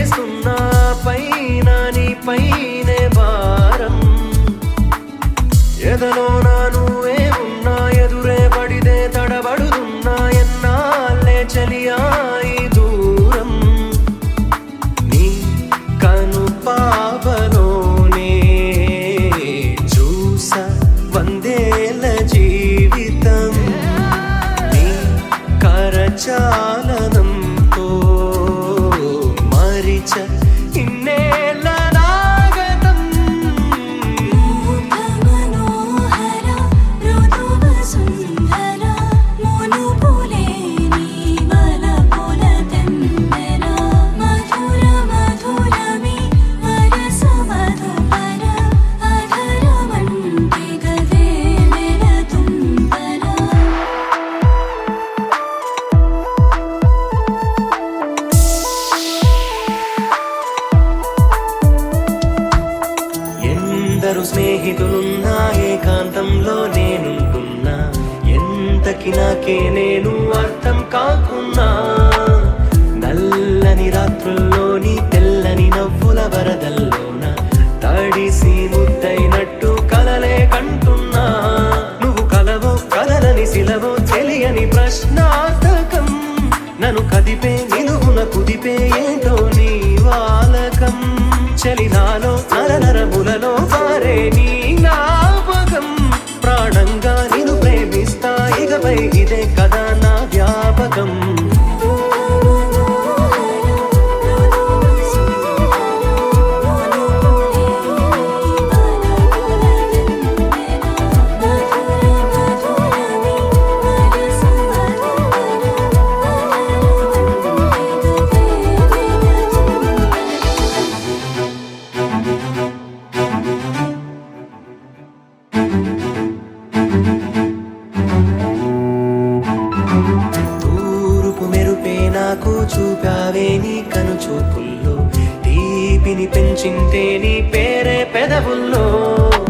వేస్తున్నా పైన నీ పైనే భారం ఎదలో నువ్వే ఉన్నా ఎదురే పడితే తడబడుతున్నా ఎన్నాళ్ళే చలియాయి దూరం నీ కను పాపలోనే చూస వందేల జీవితం నీ కరచాలనంతో మరిచ ఇన్నేళ్ళ నాగతం ఎందరు స్నేహితులున్నా ఏకాంతంలో నేనుంటున్నా ఎంతకి నాకే నేను అర్థం కాకున్నా నల్లని రాత్రుల్లోని తెల్లని నవ్వుల వరదల్లోన తడిసి ముద్దైనట్టు కలలే కంటున్నా నువ్వు కలవో కలలని సిలవో తెలియని ప్రశ్నార్థకం నన్ను కదిపే నిలువున కుదిపే ఏంటో నీ వాలకం చలినాలో నరనరములలో పారే నీ జ్ఞాపకం ప్రాణంగా నిన్ను ప్రేమిస్తా ఇకపై ఇదే కదా నా వ్యాపకం తూరుపు మెరుపే నాకు చూపావే నీ కను చూపుల్లో తీపిని పెంచింతే నీ పేరే పెదవుల్లో